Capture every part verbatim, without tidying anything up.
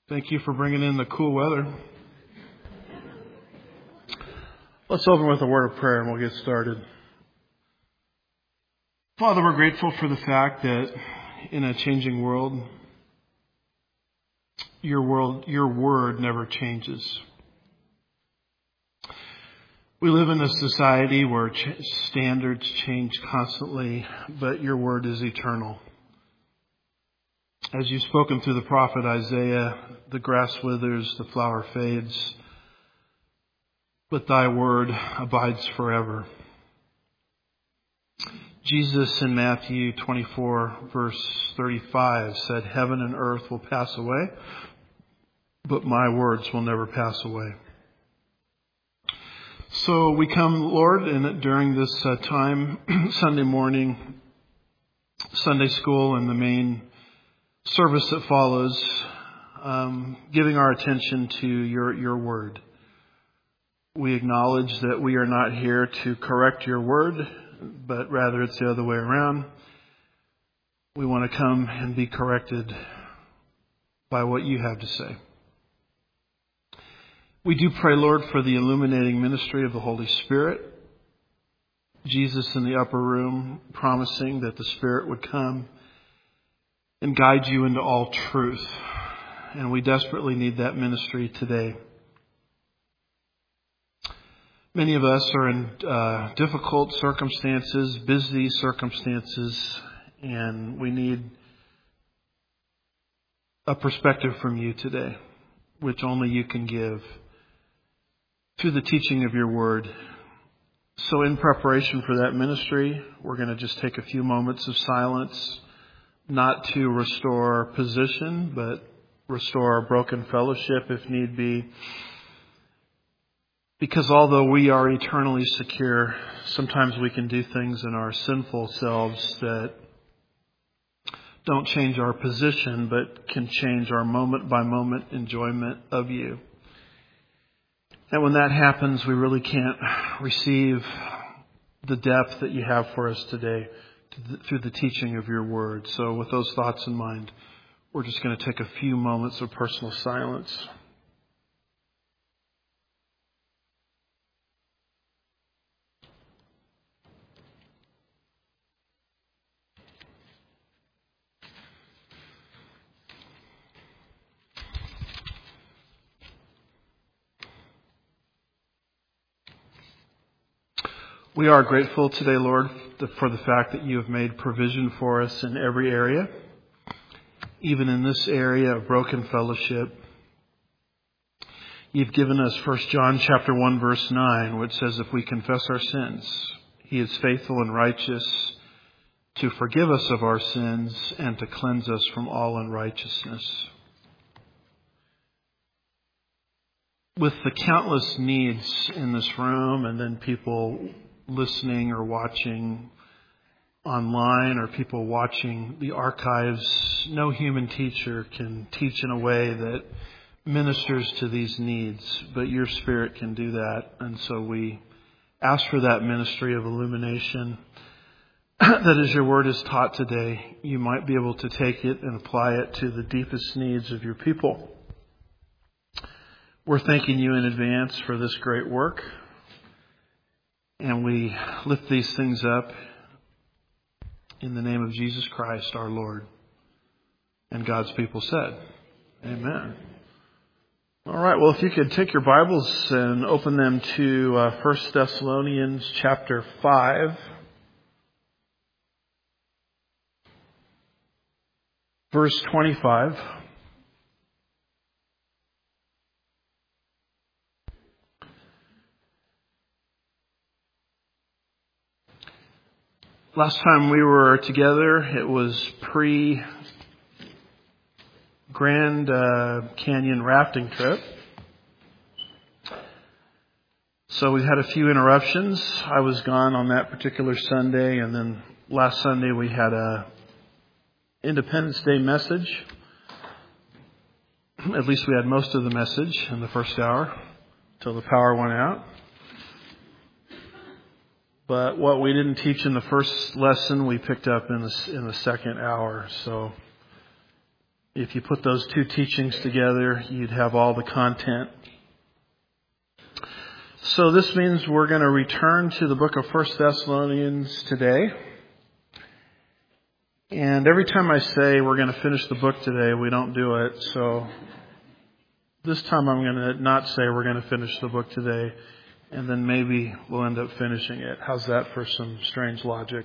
Thank you for bringing in the cool weather. Let's open with a word of prayer and we'll get started. Father, we're grateful for the fact that in a changing world, your world, your word never changes. We live in a society where ch- standards change constantly, but your word is eternal. As you've spoken through the prophet Isaiah, the grass withers, the flower fades, but thy word abides forever. Jesus in Matthew twenty-four, verse thirty-five said, heaven and earth will pass away, but my words will never pass away. So we come, Lord, and during this uh, time, Sunday morning, Sunday school, and the main service that follows, um, giving our attention to your, your word. We acknowledge that we are not here to correct your word, but rather it's the other way around. We want to come and be corrected by what you have to say. We do pray, Lord, for the illuminating ministry of the Holy Spirit. Jesus in the upper room promising that the Spirit would come and guide you into all truth. And we desperately need that ministry today. Many of us are in uh, difficult circumstances, busy circumstances, and we need a perspective from you today, which only you can give through the teaching of your word. So in preparation for that ministry, we're going to just take a few moments of silence, not to restore position, but restore our broken fellowship if need be. Because although we are eternally secure, sometimes we can do things in our sinful selves that don't change our position, but can change our moment by moment enjoyment of you. And when that happens, we really can't receive the depth that you have for us today through the teaching of your word. So with those thoughts in mind, we're just going to take a few moments of personal silence. We are grateful today, Lord, for the fact that you have made provision for us in every area, even in this area of broken fellowship. You've given us First John chapter one, verse nine, which says, if we confess our sins, he is faithful and righteous to forgive us of our sins and to cleanse us from all unrighteousness. With the countless needs in this room and then people listening or watching online or people watching the archives, no human teacher can teach in a way that ministers to these needs, but your Spirit can do that. And so we ask for that ministry of illumination, that as your word is taught today, you might be able to take it and apply it to the deepest needs of your people. We're thanking you in advance for this great work. And we lift these things up in the name of Jesus Christ, our Lord. And God's people said, amen. All right, well, if you could take your Bibles and open them to uh, First Thessalonians chapter five. Verse twenty-five. Last time we were together, it was pre-Grand uh, Canyon rafting trip. So we had a few interruptions. I was gone on that particular Sunday, and then last Sunday we had a Independence Day message. At least we had most of the message in the first hour until the power went out. But what we didn't teach in the first lesson, we picked up in the, in the second hour. So If you put those two teachings together, you'd have all the content. So this means we're going to return to the book of First Thessalonians today. And every time I say we're going to finish the book today, we don't do it. So this time I'm going to not say we're going to finish the book today, and then maybe we'll end up finishing it. How's that for some strange logic?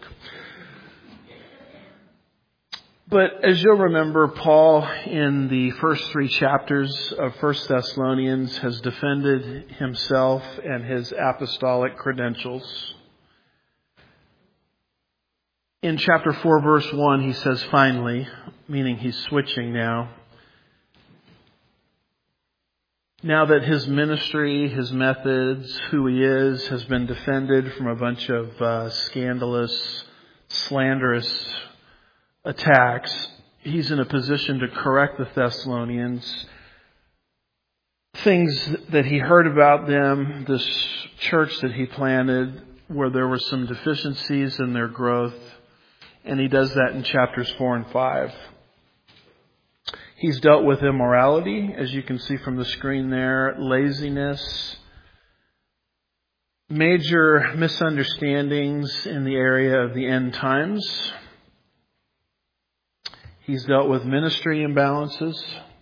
But as you'll remember, Paul, in the first three chapters of First Thessalonians, has defended himself and his apostolic credentials. In chapter four, verse one, he says, finally, meaning he's switching now. Now that his ministry, his methods, who he is, has been defended from a bunch of uh, scandalous, slanderous attacks, he's in a position to correct the Thessalonians. Things that he heard about them, this church that he planted, where there were some deficiencies in their growth. And he does that in chapters four and five. He's dealt with immorality, as you can see from the screen there, laziness, major misunderstandings in the area of the end times. He's dealt with ministry imbalances.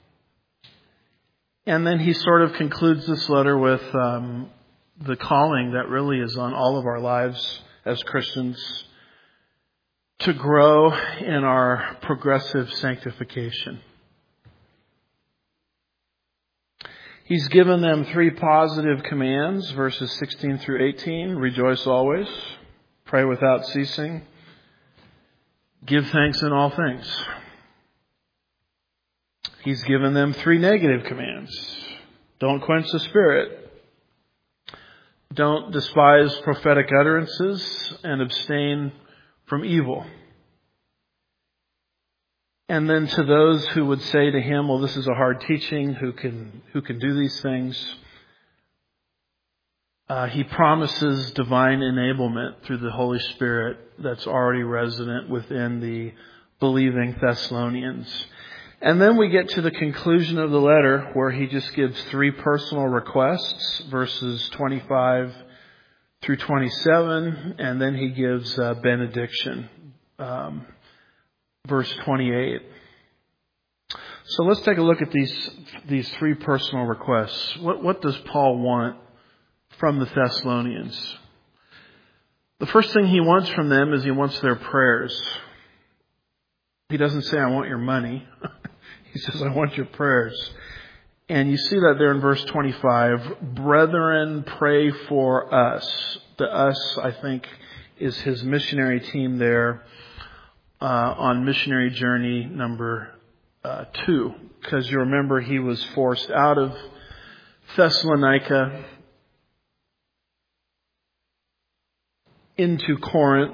And then he sort of concludes this letter with um, the calling that really is on all of our lives as Christians to grow in our progressive sanctification. He's given them three positive commands, verses sixteen through eighteen. Rejoice always, pray without ceasing, give thanks in all things. He's given them three negative commands. Don't quench the Spirit. Don't despise prophetic utterances, and abstain from evil. And then to those who would say to him, well, this is a hard teaching, who can who can do these things? Uh, he promises divine enablement through the Holy Spirit that's already resident within the believing Thessalonians. And then we get to the conclusion of the letter where he just gives three personal requests, verses twenty-five through twenty-seven, and then he gives a benediction. Um, Verse twenty-eight. So let's take a look at these these three personal requests. What what does Paul want from the Thessalonians? The first thing he wants from them is he wants their prayers. He doesn't say, I want your money. He says, I want your prayers. And you see that there in verse twenty-five. Brethren, pray for us. The us, I think, is his missionary team there. Uh, on missionary journey number uh, two. Because you remember he was forced out of Thessalonica into Corinth.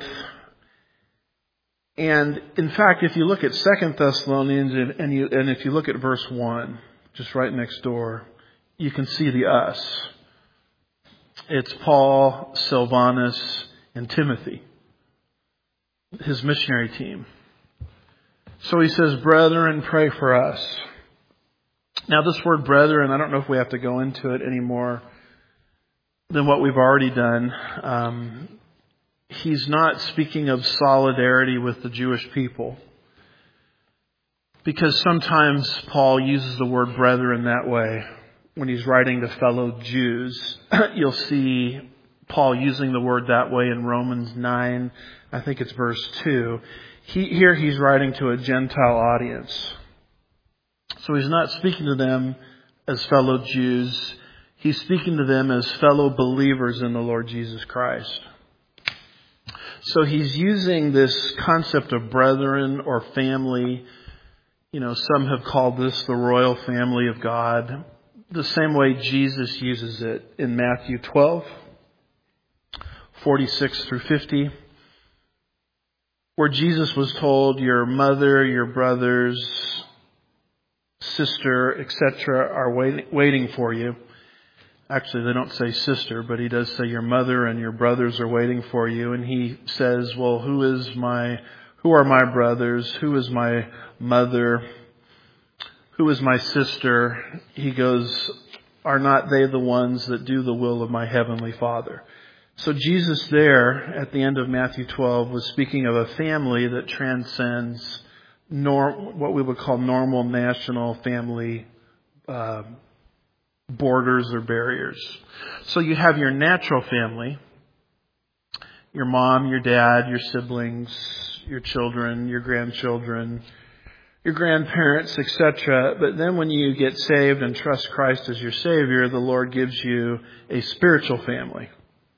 And in fact, if you look at Second Thessalonians and, and, you, and if you look at verse one, just right next door, you can see the us. It's Paul, Silvanus, and Timothy, his missionary team. So he says, brethren, pray for us. Now this word brethren, I don't know if we have to go into it any more than what we've already done. Um, he's not speaking of solidarity with the Jewish people, because sometimes Paul uses the word brethren that way. When he's writing to fellow Jews, you'll see Paul using the word that way in Romans nine, I think it's verse two. He, here he's writing to a Gentile audience. So he's not speaking to them as fellow Jews. He's speaking to them as fellow believers in the Lord Jesus Christ. So he's using this concept of brethren or family. You know, some have called this the royal family of God, the same way Jesus uses it in Matthew twelve, forty-six through fifty, where Jesus was told, your mother, your brothers, sister, et cetera are wait, waiting for you. Actually, they don't say sister, but he does say your mother and your brothers are waiting for you. And he says, well, who is my, who are my brothers? Who is my mother? who is my sister? He goes, are not they the ones that do the will of my heavenly Father? So Jesus there at the end of Matthew twelve was speaking of a family that transcends norm, what we would call normal national family uh, borders or barriers. So you have your natural family, your mom, your dad, your siblings, your children, your grandchildren, your grandparents, et cetera. But then when you get saved and trust Christ as your Savior, the Lord gives you a spiritual family.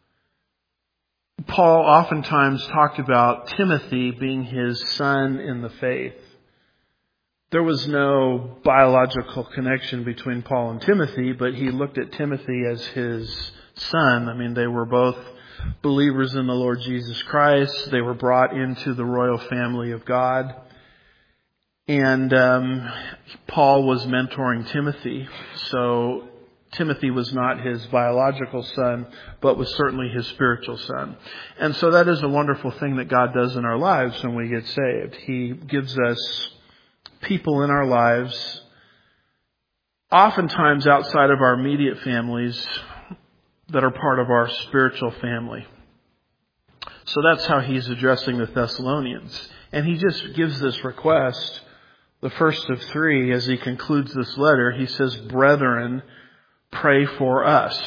Paul oftentimes talked about Timothy being his son in the faith. There was no biological connection between Paul and Timothy, but he looked at Timothy as his son. I mean, they were both believers in the Lord Jesus Christ. They were brought into the royal family of God. And um, Paul was mentoring Timothy. So Timothy was not his biological son, but was certainly his spiritual son. And so that is a wonderful thing that God does in our lives when we get saved. He gives us people in our lives, oftentimes outside of our immediate families, that are part of our spiritual family. So that's how he's addressing the Thessalonians. And he just gives this request, the first of three, as he concludes this letter. He says, brethren, pray for us.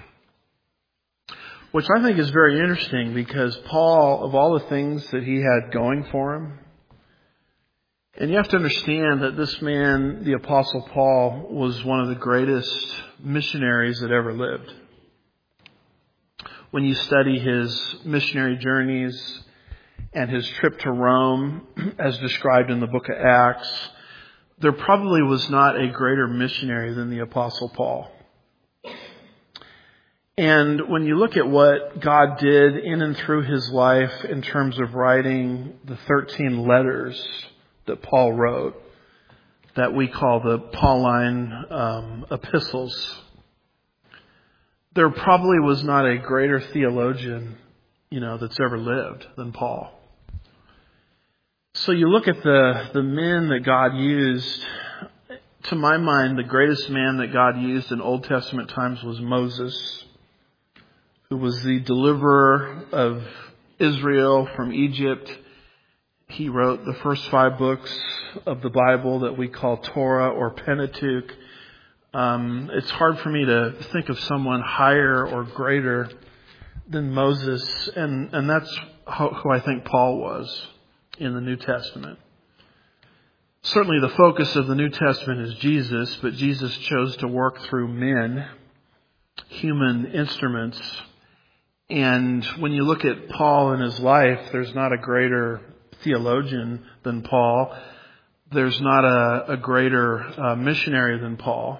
Which I think is very interesting because Paul, of all the things that he had going for him, and you have to understand that this man, the Apostle Paul, was one of the greatest missionaries that ever lived. When you study his missionary journeys and his trip to Rome, as described in the book of Acts, there probably was not a greater missionary than the Apostle Paul. And when you look at what God did in and through his life in terms of writing the thirteen letters that Paul wrote, that we call the Pauline um, epistles, there probably was not a greater theologian, you know, that's ever lived than Paul. So you look at the, the men that God used. To my mind, the greatest man that God used in Old Testament times was Moses, who was the deliverer of Israel from Egypt. He wrote the first five books of the Bible that we call Torah or Pentateuch. Um, it's hard for me to think of someone higher or greater than Moses, and, and that's how, who I think Paul was in the New Testament. Certainly the focus of the New Testament is Jesus, but Jesus chose to work through men, human instruments. And when you look at Paul and his life, there's not a greater theologian than Paul. There's not a, a greater uh, missionary than Paul.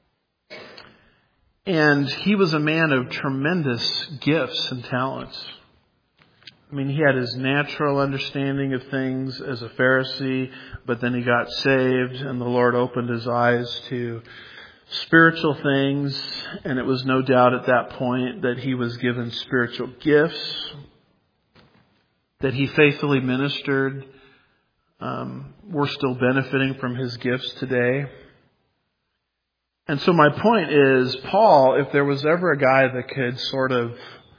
And he was a man of tremendous gifts and talents. I mean, he had his natural understanding of things as a Pharisee, but then he got saved and the Lord opened his eyes to spiritual things. And it was no doubt at that point that he was given spiritual gifts, that he faithfully ministered. Um, we're still benefiting from his gifts today. And so my point is, Paul, if there was ever a guy that could sort of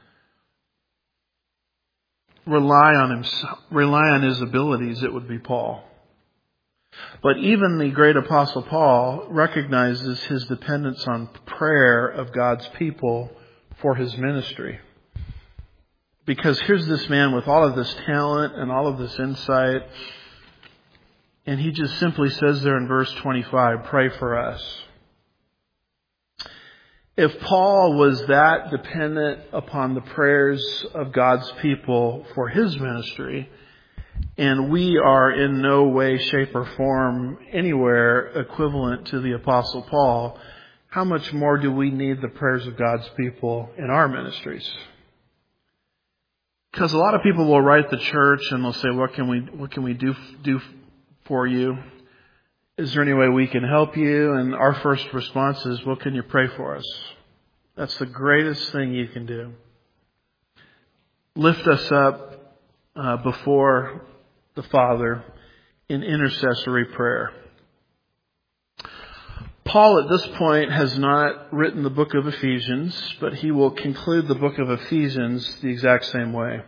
rely on him, rely on his abilities, it would be Paul. But even the great Apostle Paul recognizes his dependence on prayer of God's people for his ministry. Because here's this man with all of this talent and all of this insight, and he just simply says there in verse twenty-five, pray for us. If Paul was that dependent upon the prayers of God's people for his ministry, and we are in no way, shape, or form anywhere equivalent to the Apostle Paul, how much more do we need the prayers of God's people in our ministries? Because a lot of people will write the church and they'll say, what can we what can we do do for you? Is there any way we can help you? And our first response is, well, can you pray for us? That's the greatest thing you can do. Lift us up uh, before the Father in intercessory prayer. Paul at this point has not written the book of Ephesians, but he will conclude the book of Ephesians the exact same way.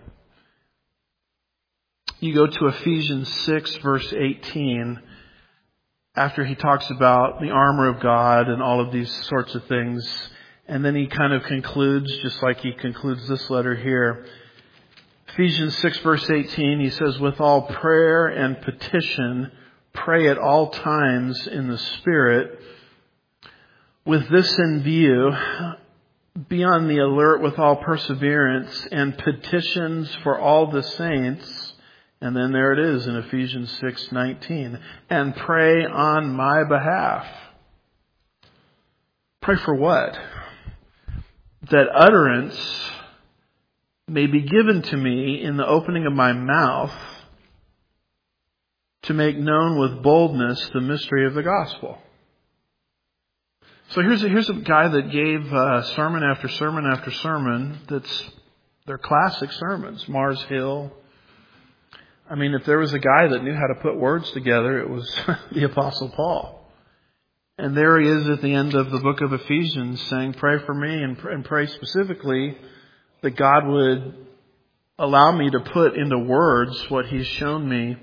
You go to Ephesians six, verse eighteen, after he talks about the armor of God and all of these sorts of things, and then he kind of concludes, just like he concludes this letter here. Ephesians six, verse eighteen, he says, with all prayer and petition, pray at all times in the Spirit. With this in view, be on the alert with all perseverance and petitions for all the saints. And then there it is in Ephesians six nineteen. And pray on my behalf. Pray for what? That utterance may be given to me in the opening of my mouth to make known with boldness the mystery of the gospel. So here's a, here's a guy that gave uh, sermon after sermon after sermon. That's they're classic sermons. Mars Hill. I mean, if there was a guy that knew how to put words together, it was the Apostle Paul. And there he is at the end of the book of Ephesians saying, pray for me and, and pray specifically that God would allow me to put into words what He's shown me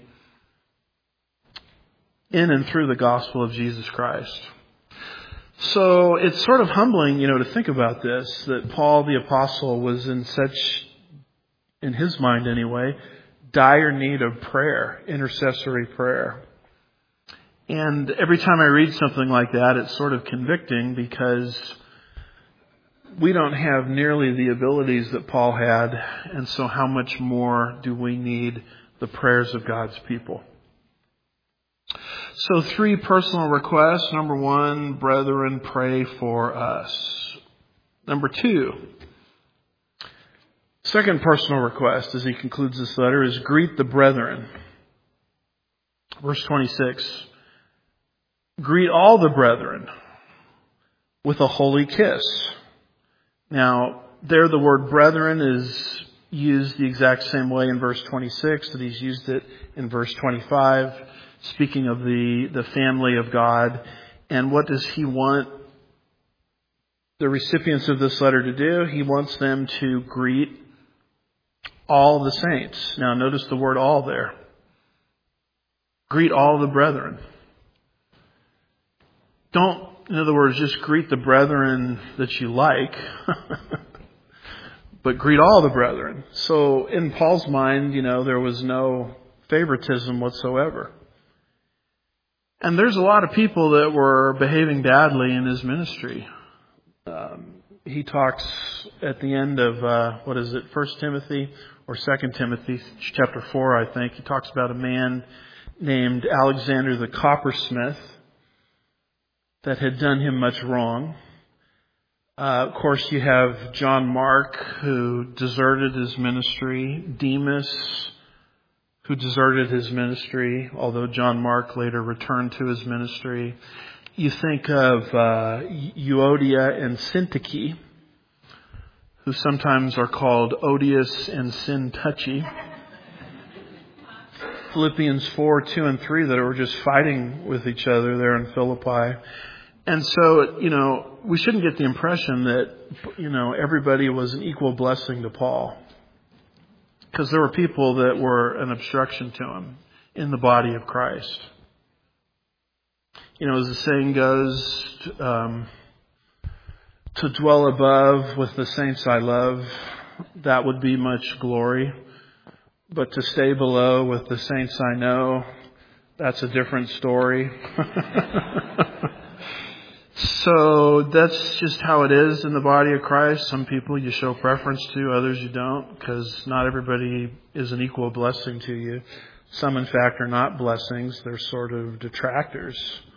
in and through the gospel of Jesus Christ. So it's sort of humbling, you know, to think about this, that Paul the Apostle was in such, in his mind anyway, dire need of prayer, intercessory prayer. And every time I read something like that, it's sort of convicting because we don't have nearly the abilities that Paul had. And so how much more do we need the prayers of God's people? So three personal requests. Number one, brethren, pray for us. Number two, second personal request as he concludes this letter is greet the brethren. Verse twenty-six, greet all the brethren with a holy kiss. Now, there the word brethren is used the exact same way in verse twenty-six that he's used it in verse twenty-five, speaking of the, the family of God. And what does he want the recipients of this letter to do? He wants them to greet all the saints. Now, notice the word all there. Greet all the brethren. Don't, in other words, just greet the brethren that you like, but greet all the brethren. So in Paul's mind, you know, there was no favoritism whatsoever. And there's a lot of people that were behaving badly in his ministry. Um, he talks at the end of, uh, what is it, First Timothy or Second Timothy, chapter four, I think. He talks about a man named Alexander the coppersmith that had done him much wrong. Uh, of course, you have John Mark, who deserted his ministry. Demas, who deserted his ministry, although John Mark later returned to his ministry. You think of uh, Euodia and Syntyche, who sometimes are called odious and sin-touchy. Philippians four, two, and three that were just fighting with each other there in Philippi. And so, you know, we shouldn't get the impression that, you know, everybody was an equal blessing to Paul. Because there were people that were an obstruction to him in the body of Christ. You know, as the saying goes, um, to dwell above with the saints I love, that would be much glory. But to stay below with the saints I know, that's a different story. So that's just how it is in the body of Christ. Some people you show preference to, others you don't, because not everybody is an equal blessing to you. Some, in fact, are not blessings. They're sort of detractors.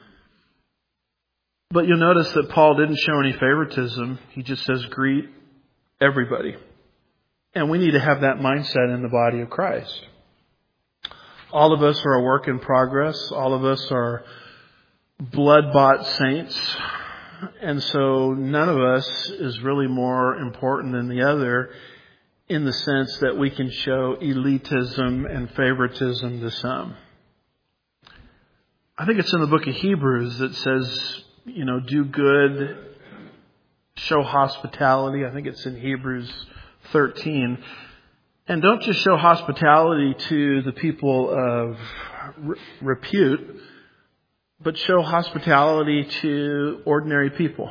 But you'll notice that Paul didn't show any favoritism. He just says, greet everybody. And we need to have that mindset in the body of Christ. All of us are a work in progress. All of us are blood-bought saints. And so none of us is really more important than the other in the sense that we can show elitism and favoritism to some. I think it's in the book of Hebrews that says you know, do good, show hospitality. I think it's in Hebrews thirteen. And don't just show hospitality to the people of re- repute, but show hospitality to ordinary people.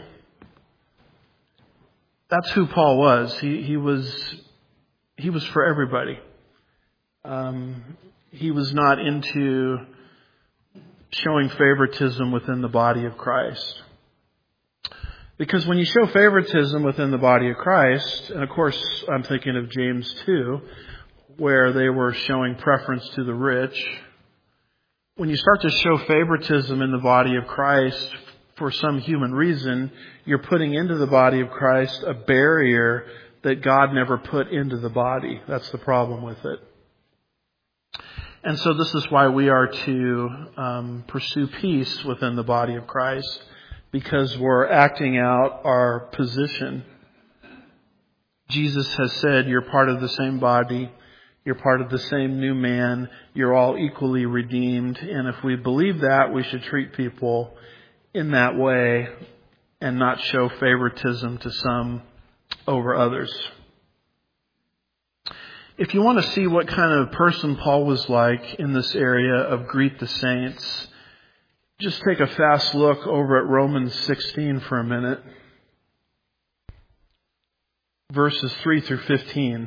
That's who Paul was. He, he was, he was for everybody. Um, he was not into showing favoritism within the body of Christ. Because when you show favoritism within the body of Christ, and of course I'm thinking of James two, where they were showing preference to the rich. When you start to show favoritism in the body of Christ for some human reason, you're putting into the body of Christ a barrier that God never put into the body. That's the problem with it. And so this is why we are to um, pursue peace within the body of Christ, because we're acting out our position. Jesus has said, you're part of the same body. You're part of the same new man. You're all equally redeemed. And if we believe that, we should treat people in that way and not show favoritism to some over others. If you want to see what kind of person Paul was like in this area of greet the saints, just take a fast look over at Romans sixteen for a minute. Verses three through fifteen.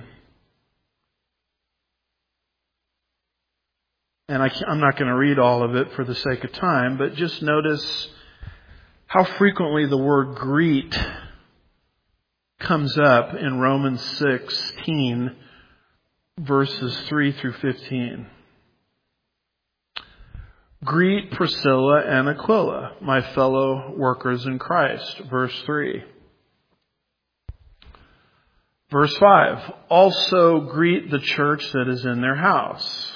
And I I'm not going to read all of it for the sake of time, but just notice how frequently the word greet comes up in Romans sixteen, verses three through fifteen. Greet Priscilla and Aquila, my fellow workers in Christ. Verse three. Verse five. Also greet the church that is in their house.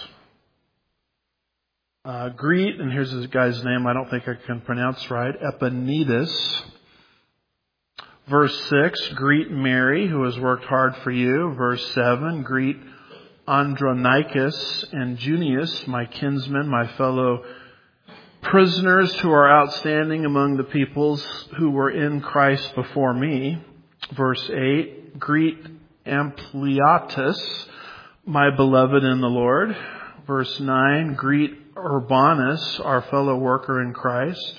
Uh, greet, and here's this guy's name I don't think I can pronounce right, Epaenetus. Verse six. Greet Mary, who has worked hard for you. Verse seven. Greet Andronicus and Junius, my kinsmen, my fellow prisoners who are outstanding among the peoples who were in Christ before me. Verse eight, greet Ampliatus, my beloved in the Lord. Verse nine, greet Urbanus, our fellow worker in Christ.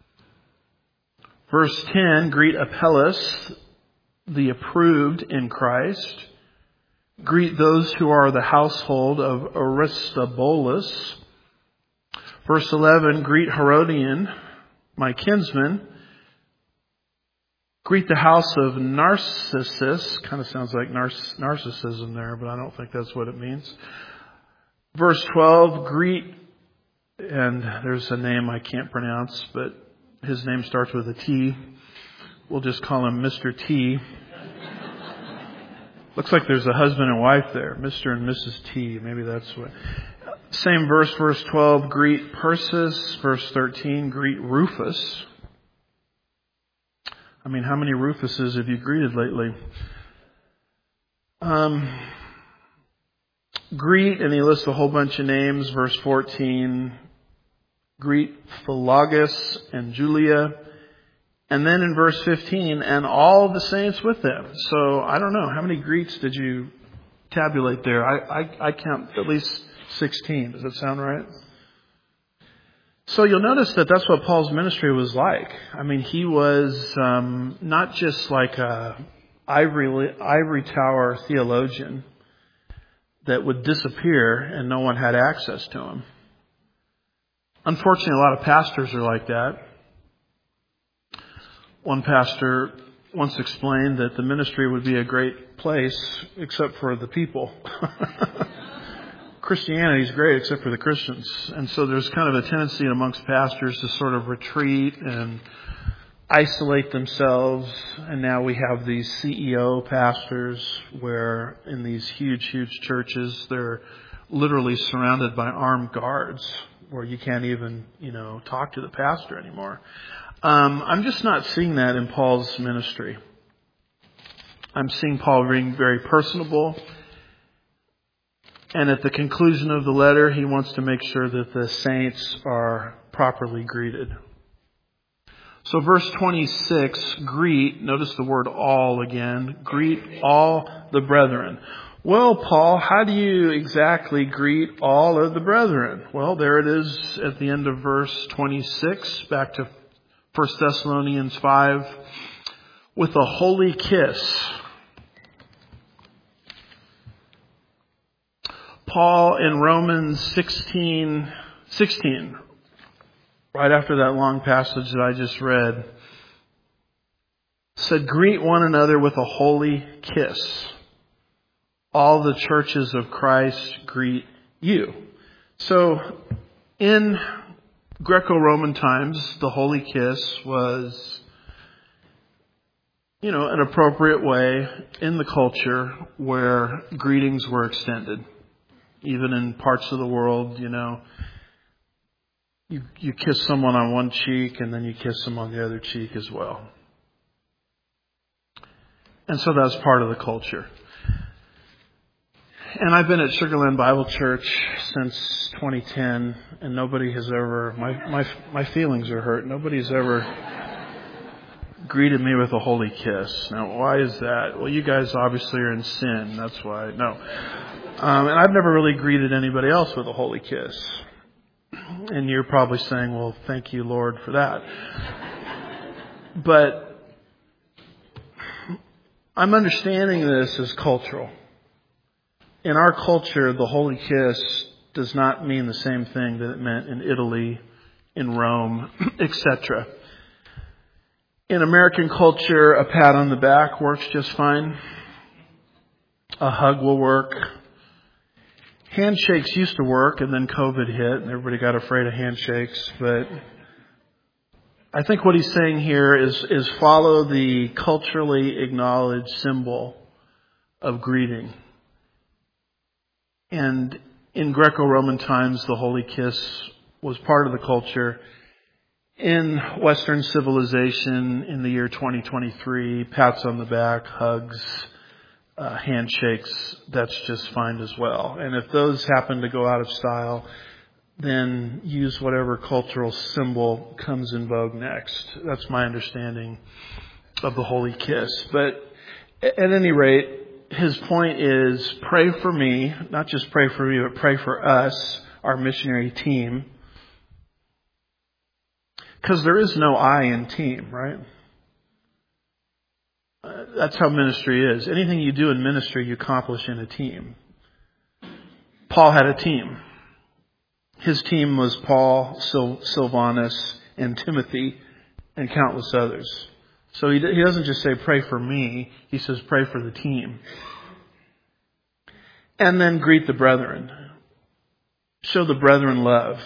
Verse ten, greet Apelles, the approved in Christ. Greet those who are the household of Aristobulus. Verse eleven, greet Herodion, my kinsman. Greet the house of Narcissus. Kind of sounds like nar- narcissism there, but I don't think that's what it means. Verse twelve, greet, and there's a name I can't pronounce, but his name starts with a T. We'll just call him Mister T. Looks like there's a husband and wife there, Mister and Missus T. Maybe that's what. Same verse, verse twelve, greet Persis. Verse thirteen, greet Rufus. I mean, how many Rufuses have you greeted lately? Um, greet, and he lists a whole bunch of names. Verse fourteen, greet Philologus and Julia. And then in verse fifteen, and all the saints with them. So I don't know, how many greets did you tabulate there? I, I, I count at least sixteen. Does that sound right? So you'll notice that that's what Paul's ministry was like. I mean, he was um, not just like a ivory, ivory tower theologian that would disappear and no one had access to him. Unfortunately, a lot of pastors are like that. One pastor once explained that the ministry would be a great place except for the people. Christianity is great except for the Christians. And so there's kind of a tendency amongst pastors to sort of retreat and isolate themselves. And now we have these C E O pastors where in these huge, huge churches, they're literally surrounded by armed guards where you can't even, you know, talk to the pastor anymore. Um, I'm just not seeing that in Paul's ministry. I'm seeing Paul being very personable. And at the conclusion of the letter, he wants to make sure that the saints are properly greeted. So verse twenty-six, greet, notice the word all again, greet all the brethren. Well, Paul, how do you exactly greet all of the brethren? Well, there it is at the end of verse twenty-six, back to First Thessalonians five, with a holy kiss. Paul in Romans sixteen, sixteen, right after that long passage that I just read, said, greet one another with a holy kiss. All the churches of Christ greet you. So in Greco-Roman times, the holy kiss was, you know, an appropriate way in the culture where greetings were extended. Even in parts of the world, you know, you, you kiss someone on one cheek and then you kiss them on the other cheek as well. And so that's part of the culture. And I've been at Sugarland Bible Church since twenty ten, and nobody has ever, my, my, my feelings are hurt. Nobody's ever greeted me with a holy kiss. Now, why is that? Well, you guys obviously are in sin. That's why. No. Um, and I've never really greeted anybody else with a holy kiss. And you're probably saying, well, thank you, Lord, for that. But I'm understanding this as cultural. In our culture, the holy kiss does not mean the same thing that it meant in Italy, in Rome, et cetera. In American culture, a pat on the back works just fine. A hug will work. Handshakes used to work, and then COVID hit, and everybody got afraid of handshakes. But I think what he's saying here is, is follow the culturally acknowledged symbol of greeting. And in Greco-Roman times, the holy kiss was part of the culture. In Western civilization, in the year twenty twenty-three, pats on the back, hugs, uh, handshakes, that's just fine as well. And if those happen to go out of style, then use whatever cultural symbol comes in vogue next. That's my understanding of the holy kiss. But at any rate, his point is pray for me, not just pray for me, but pray for us, our missionary team. Because there is no I in team, right? Uh, that's how ministry is. Anything you do in ministry, you accomplish in a team. Paul had a team. His team was Paul, Sil- Silvanus, and Timothy, and countless others. So he, he doesn't just say pray for me. He says pray for the team. And then greet the brethren. Show the brethren love.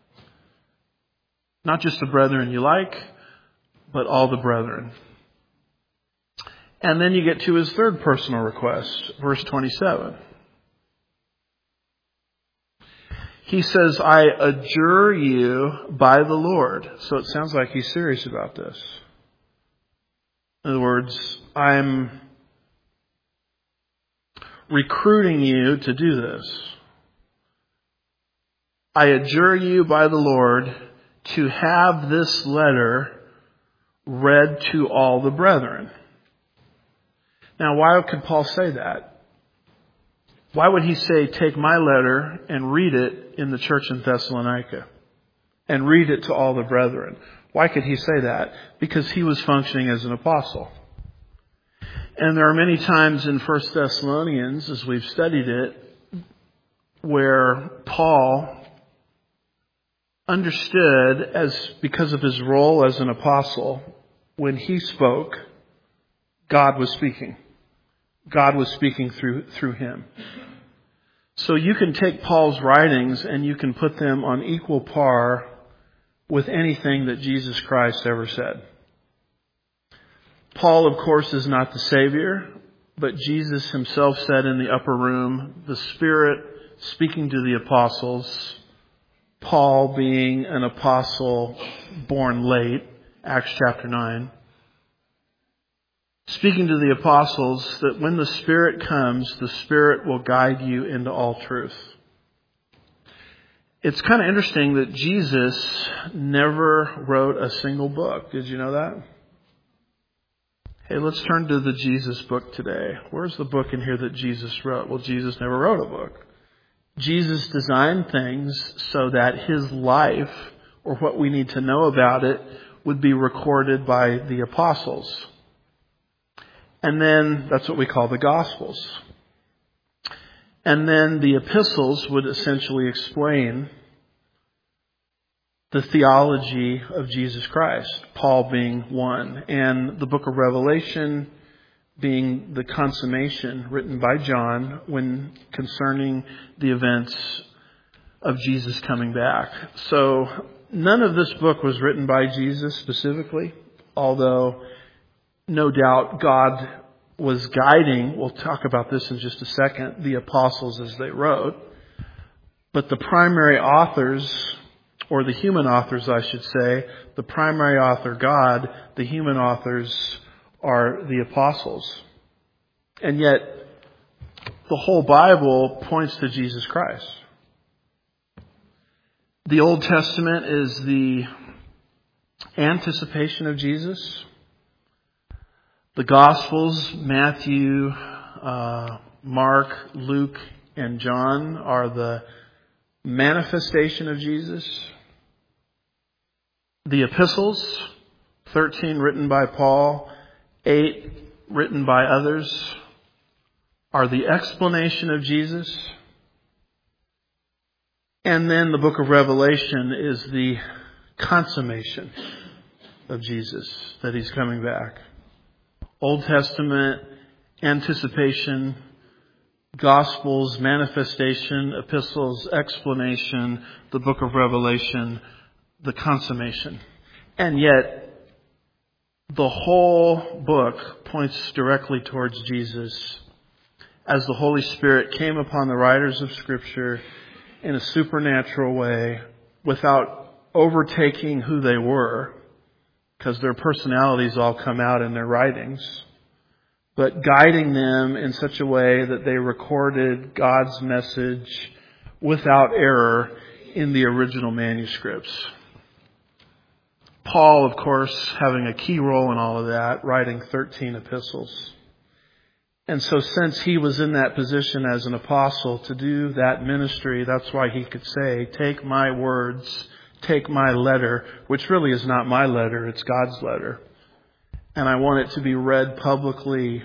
Not just the brethren you like, but all the brethren. And then you get to his third personal request, verse twenty-seven. He says, I adjure you by the Lord. So it sounds like he's serious about this. In other words, I'm recruiting you to do this. I adjure you by the Lord to have this letter read to all the brethren. Now, why could Paul say that? Why would he say, take my letter and read it in the church in Thessalonica and read it to all the brethren? Why could he say that? Because he was functioning as an apostle. And there are many times in First Thessalonians, as we've studied it, where Paul understood, as because of his role as an apostle, when he spoke, God was speaking. God was speaking through through him. So you can take Paul's writings and you can put them on equal par with anything that Jesus Christ ever said. Paul, of course, is not the Savior, but Jesus himself said in the upper room, the Spirit speaking to the apostles, Paul being an apostle born late, Acts chapter nine, speaking to the apostles that when the Spirit comes, the Spirit will guide you into all truth. It's kind of interesting that Jesus never wrote a single book. Did you know that? Hey, let's turn to the Jesus book today. Where's the book in here that Jesus wrote? Well, Jesus never wrote a book. Jesus designed things so that his life, or what we need to know about it, would be recorded by the apostles. And then that's what we call the Gospels. And then the epistles would essentially explain the theology of Jesus Christ, Paul being one, and the book of Revelation being the consummation written by John when concerning the events of Jesus coming back. So none of this book was written by Jesus specifically, although no doubt God was guiding, we'll talk about this in just a second, the apostles as they wrote. But the primary authors, or the human authors, I should say, the primary author, God, the human authors are the apostles. And yet, the whole Bible points to Jesus Christ. The Old Testament is the anticipation of Jesus. The Gospels, Matthew, uh, Mark, Luke, and John, are the manifestation of Jesus. The epistles, thirteen written by Paul, eight written by others, are the explanation of Jesus. And then the book of Revelation is the consummation of Jesus, that he's coming back. Old Testament, anticipation, Gospels, manifestation, epistles, explanation, the book of Revelation, the consummation. And yet, the whole book points directly towards Jesus as the Holy Spirit came upon the writers of Scripture in a supernatural way without overtaking who they were, because their personalities all come out in their writings, but guiding them in such a way that they recorded God's message without error in the original manuscripts. Paul, of course, having a key role in all of that, writing thirteen epistles. And so since he was in that position as an apostle to do that ministry, that's why he could say, take my words, take my letter, which really is not my letter, it's God's letter. And I want it to be read publicly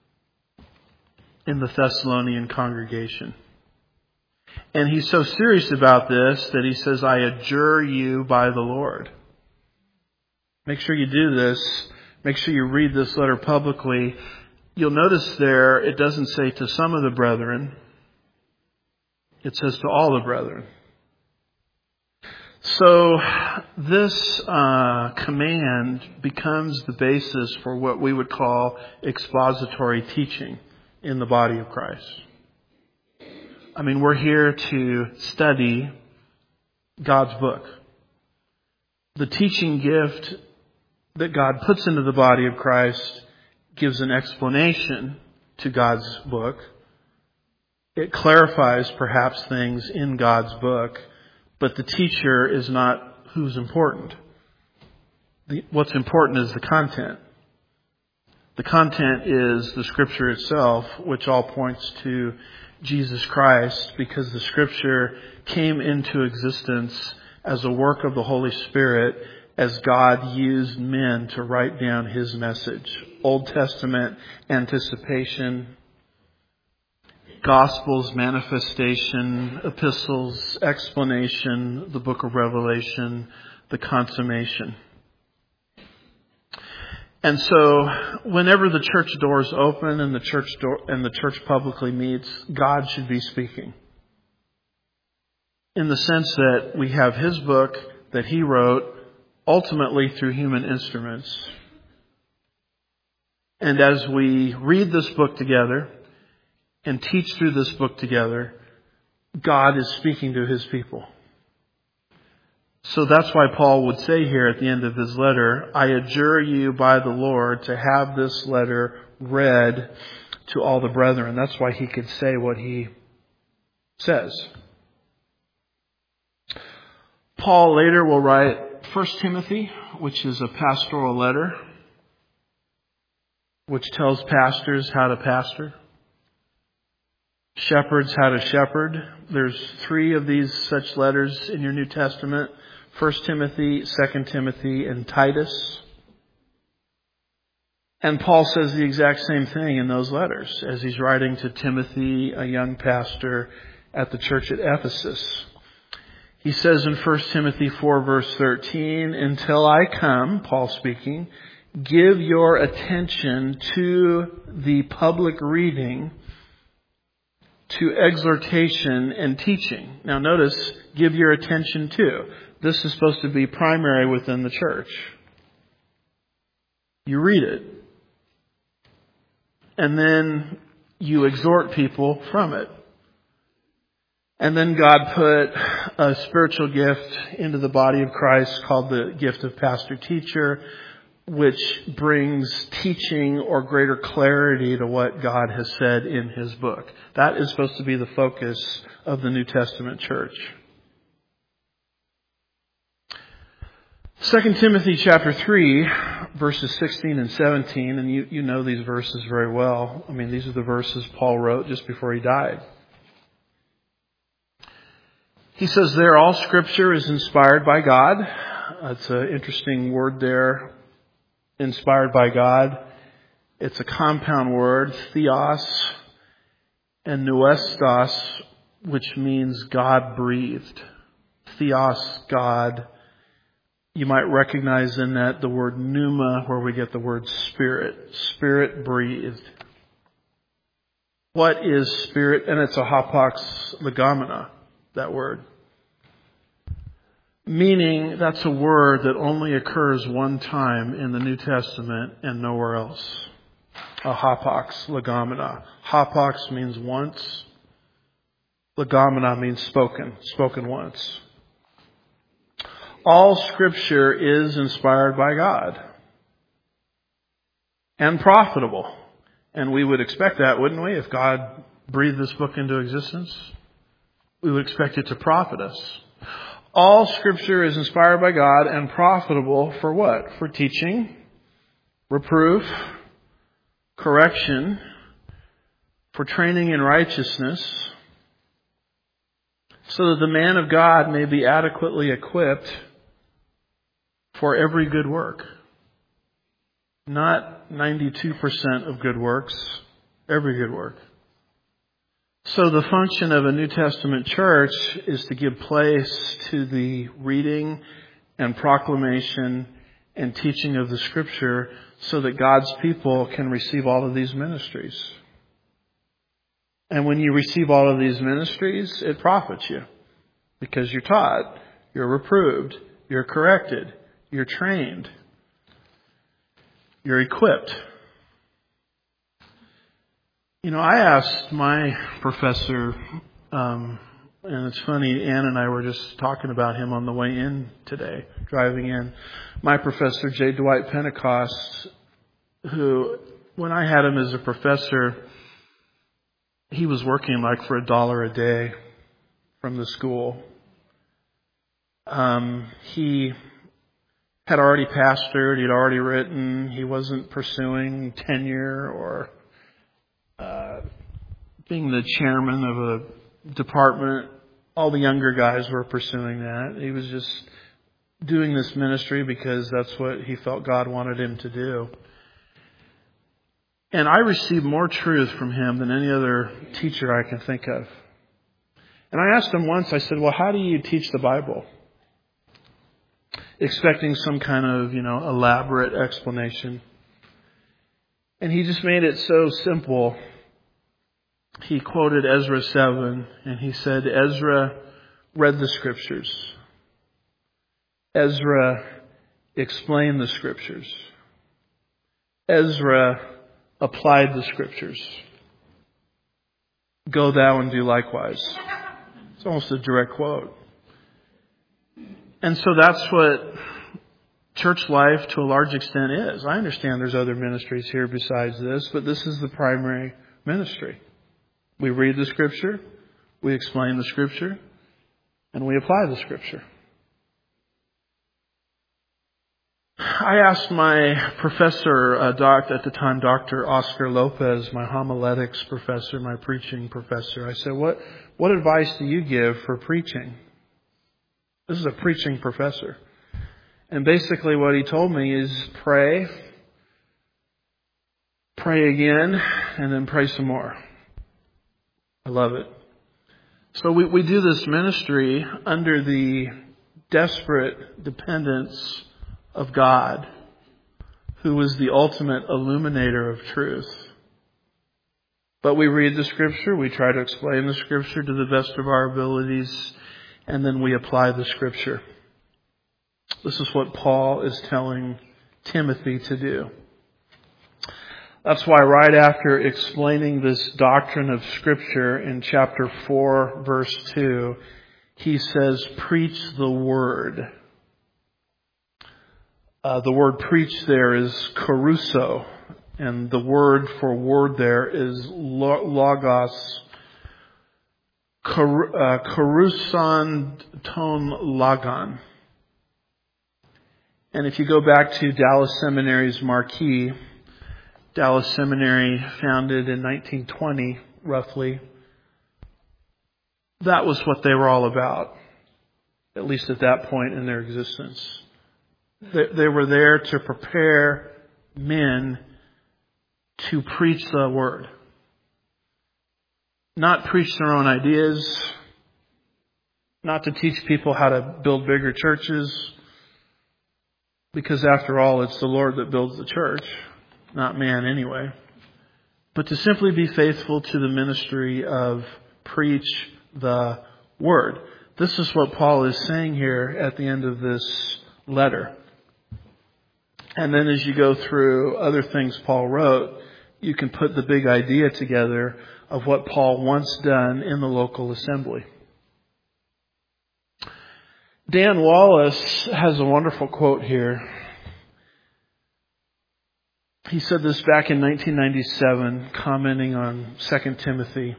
in the Thessalonian congregation. And he's so serious about this that he says, I adjure you by the Lord. Make sure you do this. Make sure you read this letter publicly. You'll notice there, it doesn't say to some of the brethren. It says to all the brethren. So this uh, command becomes the basis for what we would call expository teaching in the body of Christ. I mean, we're here to study God's book. The teaching gift that God puts into the body of Christ gives an explanation to God's book. It clarifies perhaps things in God's book, but the teacher is not who's important. The, what's important is the content. The content is the Scripture itself, which all points to Jesus Christ, because the Scripture came into existence as a work of the Holy Spirit as God used men to write down His message. Old Testament anticipation, Gospels manifestation, epistles explanation, the book of Revelation, the consummation. And so, whenever the church doors open and the church door and the church publicly meets, God should be speaking. In the sense that we have His book that He wrote, ultimately through human instruments. And as we read this book together and teach through this book together, God is speaking to His people. So that's why Paul would say here at the end of his letter, I adjure you by the Lord to have this letter read to all the brethren. That's why he could say what he says. Paul later will write First Timothy, which is a pastoral letter, which tells pastors how to pastor, shepherds how to shepherd. There's three of these such letters in your New Testament: First Timothy, Second Timothy, and Titus. And Paul says the exact same thing in those letters as he's writing to Timothy, a young pastor at the church at Ephesus. He says in First Timothy four, verse thirteen, "Until I come," Paul speaking, "give your attention to the public reading, to exhortation and teaching." Now notice, give your attention to. This is supposed to be primary within the church. You read it. And then you exhort people from it. And then God put a spiritual gift into the body of Christ called the gift of pastor-teacher, which brings teaching or greater clarity to what God has said in His book. That is supposed to be the focus of the New Testament church. Second Timothy chapter three, verses sixteen and seventeen, and you, you know these verses very well. I mean, these are the verses Paul wrote just before he died. He says there, all Scripture is inspired by God. That's an interesting word there, inspired by God. It's a compound word, theos and nuestos, which means God breathed. Theos, God. You might recognize in that the word pneuma, where we get the word spirit. Spirit breathed. What is spirit? And it's a hapax legomena, that word. Meaning, that's a word that only occurs one time in the New Testament and nowhere else. A hapax legomena. Hapax means once. Legomena means spoken. Spoken once. All Scripture is inspired by God. And profitable. And we would expect that, wouldn't we? If God breathed this book into existence, we would expect it to profit us. All Scripture is inspired by God and profitable for what? For teaching, reproof, correction, for training in righteousness, so that the man of God may be adequately equipped for every good work. Not ninety-two percent of good works, every good work. So the function of a New Testament church is to give place to the reading and proclamation and teaching of the Scripture so that God's people can receive all of these ministries. And when you receive all of these ministries, it profits you because you're taught, you're reproved, you're corrected, you're trained, you're equipped. You know, I asked my professor, um, and it's funny, Ann and I were just talking about him on the way in today, driving in. My professor, J. Dwight Pentecost, who, when I had him as a professor, he was working like for a dollar a day from the school. Um, he had already pastored, he'd already written, he wasn't pursuing tenure or uh, being the chairman of a department. All the younger guys were pursuing that. He was just doing this ministry because that's what he felt God wanted him to do. And I received more truth from him than any other teacher I can think of. And I asked him once, I said, well, how do you teach the Bible? Expecting some kind of, you know, elaborate explanation. And he just made it so simple. He quoted Ezra seven, and he said, Ezra read the Scriptures. Ezra explained the Scriptures. Ezra applied the Scriptures. Go thou and do likewise. It's almost a direct quote. And so that's what church life to a large extent is. I understand there's other ministries here besides this, but this is the primary ministry. We read the Scripture, we explain the Scripture, and we apply the Scripture. I asked my professor, uh, doc, at the time, Doctor Oscar Lopez, my homiletics professor, my preaching professor, I said, what, what advice do you give for preaching? This is a preaching professor. And basically what he told me is pray, pray again, and then pray some more. I love it. So we, we do this ministry under the desperate dependence of God, who is the ultimate illuminator of truth. But we read the Scripture, we try to explain the Scripture to the best of our abilities, and then we apply the Scripture. This is what Paul is telling Timothy to do. That's why right after explaining this doctrine of Scripture in chapter four, verse two, he says, preach the word. Uh, the word preach there is caruso, and the word for word there is logos, caruson ton logon. And if you go back to Dallas Seminary's marquee, Dallas Seminary, founded in nineteen twenty, roughly, that was what they were all about, at least at that point in their existence. They, they were there to prepare men to preach the word. Not preach their own ideas, not to teach people how to build bigger churches, because after all, it's the Lord that builds the church, not man anyway. But to simply be faithful to the ministry of preach the word. This is what Paul is saying here at the end of this letter. And then as you go through other things Paul wrote, you can put the big idea together of what Paul once done in the local assembly. Dan Wallace has a wonderful quote here. He said this back in nineteen ninety-seven, commenting on Second Timothy.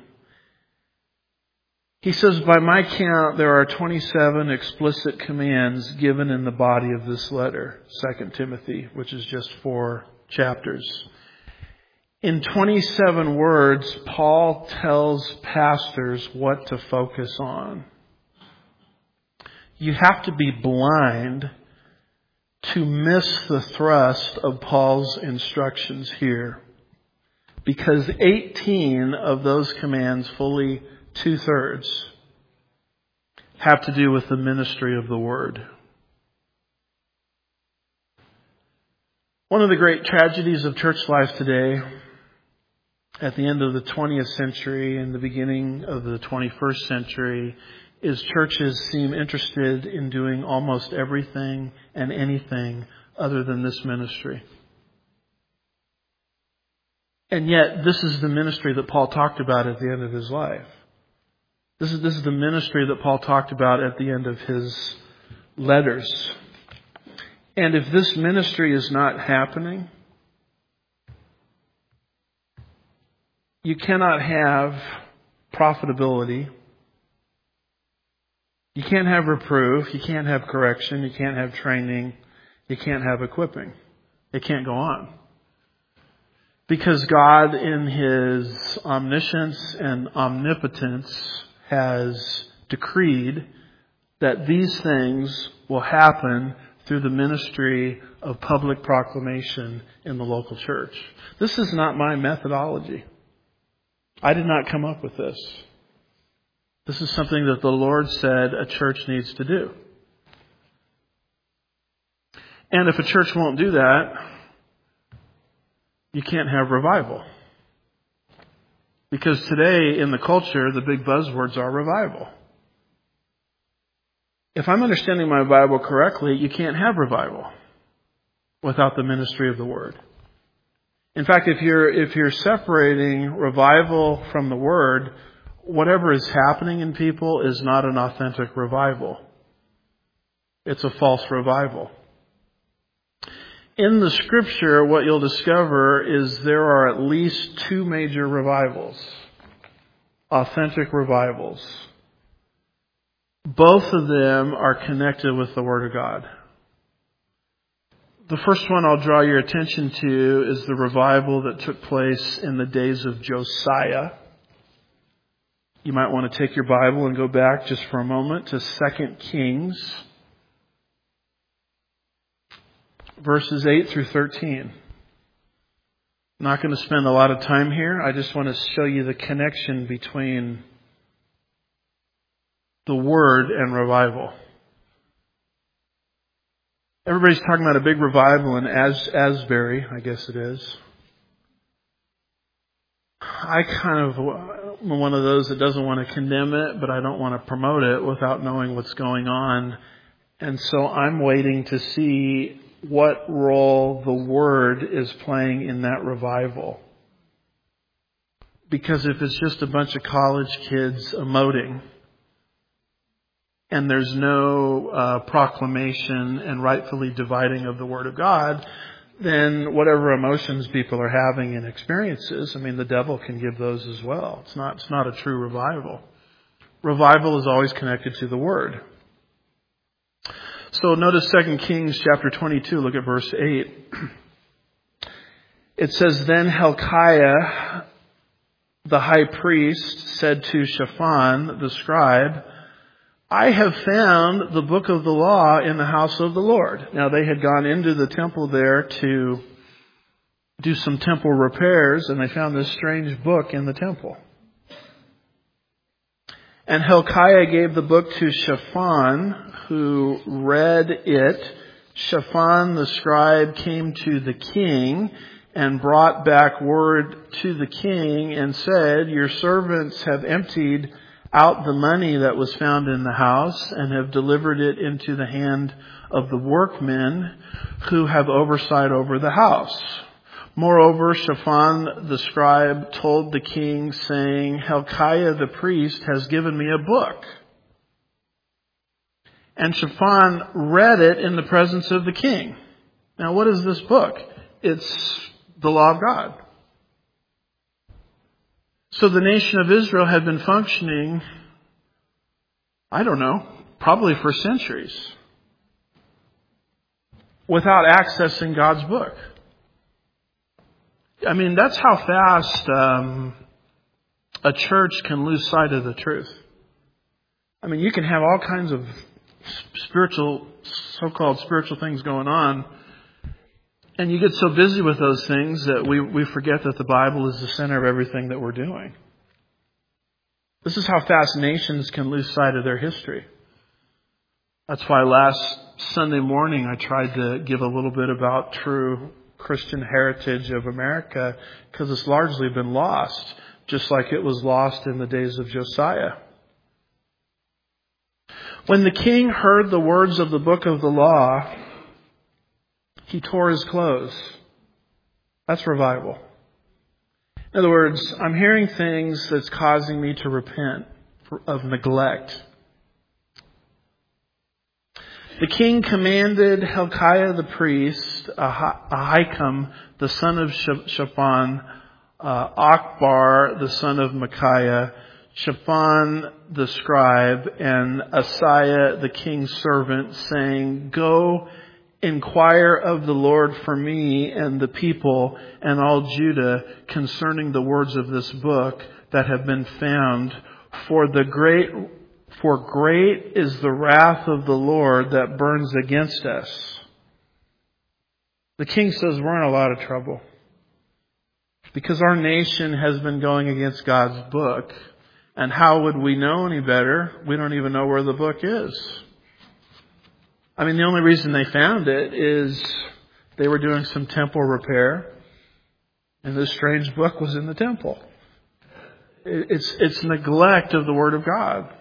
He says, by my count, there are twenty-seven explicit commands given in the body of this letter, Second Timothy, which is just four chapters. In twenty-seven words, Paul tells pastors what to focus on. You have to be blind to miss the thrust of Paul's instructions here, because eighteen of those commands, fully two-thirds, have to do with the ministry of the word. One of the great tragedies of church life today, at the end of the twentieth century and the beginning of the twenty-first century, is churches seem interested in doing almost everything and anything other than this ministry. And yet, this is the ministry that Paul talked about at the end of his life. This is, this is the ministry that Paul talked about at the end of his letters. And if this ministry is not happening, you cannot have profitability. You can't have reproof. You can't have correction. You can't have training. You can't have equipping. It can't go on. Because God, in His omniscience and omnipotence, has decreed that these things will happen through the ministry of public proclamation in the local church. This is not my methodology. I did not come up with this. This is something that the Lord said a church needs to do. And if a church won't do that, you can't have revival. Because today in the culture, the big buzzwords are revival. If I'm understanding my Bible correctly, you can't have revival without the ministry of the Word. In fact, if you're if you're separating revival from the Word, whatever is happening in people is not an authentic revival. It's a false revival. In the Scripture, what you'll discover is there are at least two major revivals, authentic revivals. Both of them are connected with the Word of God. The first one I'll draw your attention to is the revival that took place in the days of Josiah. You might want to take your Bible and go back just for a moment to Second Kings, verses eight through thirteen. I'm not going to spend a lot of time here. I just want to show you the connection between the Word and revival. Everybody's talking about a big revival in As- Asbury, I guess it is. I kind of am one of those that doesn't want to condemn it, but I don't want to promote it without knowing what's going on. And so I'm waiting to see what role the Word is playing in that revival. Because if it's just a bunch of college kids emoting, and there's no uh, proclamation and rightfully dividing of the Word of God, then whatever emotions people are having and experiences, I mean, the devil can give those as well. It's not, it's not a true revival. Revival is always connected to the Word. So notice Second Kings chapter twenty-two, look at verse eight. It says, Then Hilkiah, the high priest, said to Shaphan, the scribe, I have found the book of the law in the house of the Lord. Now they had gone into the temple there to do some temple repairs, and they found this strange book in the temple. And Hilkiah gave the book to Shaphan, who read it. Shaphan the scribe came to the king and brought back word to the king and said, Your servants have emptied out the money that was found in the house and have delivered it into the hand of the workmen who have oversight over the house. Moreover, Shaphan the scribe told the king, saying, Hilkiah the priest has given me a book. And Shaphan read it in the presence of the king. Now, what is this book? It's the law of God. So the nation of Israel had been functioning, I don't know, probably for centuries, without accessing God's book. I mean, that's how fast um, a church can lose sight of the truth. I mean, you can have all kinds of spiritual, so-called spiritual things going on, and you get so busy with those things that we, we forget that the Bible is the center of everything that we're doing. This is how fast nations can lose sight of their history. That's why last Sunday morning I tried to give a little bit about true Christian heritage of America, because it's largely been lost, just like it was lost in the days of Josiah. When the king heard the words of the book of the law, he tore his clothes. That's revival. In other words, I'm hearing things that's causing me to repent of neglect. The king commanded Hilkiah the priest, Ahikam the son of Shaphan, uh, Akbar the son of Micaiah, Shaphan the scribe, and Asaiah the king's servant, saying, Go inquire of the Lord for me and the people and all Judah concerning the words of this book that have been found. For the great, for great is the wrath of the Lord that burns against us. The king says we're in a lot of trouble because our nation has been going against God's book. And how would we know any better? We don't even know where the book is. I mean, the only reason they found it is they were doing some temple repair, and this strange book was in the temple. It's, it's neglect of the Word of God.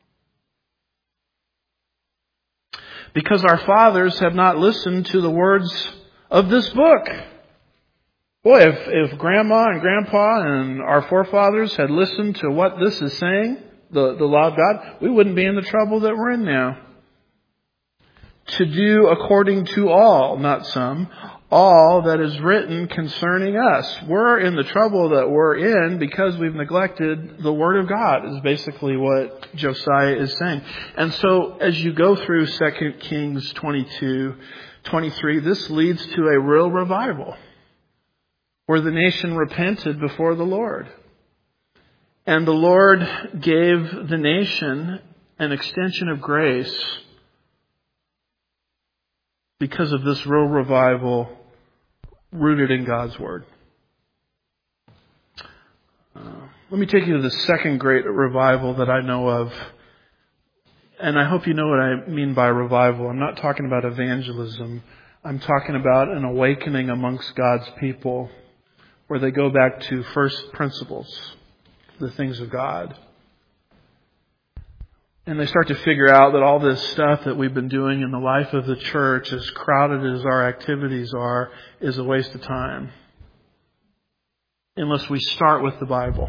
Because our fathers have not listened to the words of this book. Boy, if, if Grandma and Grandpa and our forefathers had listened to what this is saying, the, the law of God, we wouldn't be in the trouble that we're in now. To do according to all, not some, all that is written concerning us. We're in the trouble that we're in because we've neglected the Word of God, is basically what Josiah is saying. And so as you go through Second Kings twenty-two twenty-three, this leads to a real revival where the nation repented before the Lord. And the Lord gave the nation an extension of grace because of this real revival rooted in God's Word. Uh, let me take you to the second great revival that I know of. And I hope you know what I mean by revival. I'm not talking about evangelism. I'm talking about an awakening amongst God's people where they go back to first principles, the things of God. And they start to figure out that all this stuff that we've been doing in the life of the church, as crowded as our activities are, is a waste of time. Unless we start with the Bible.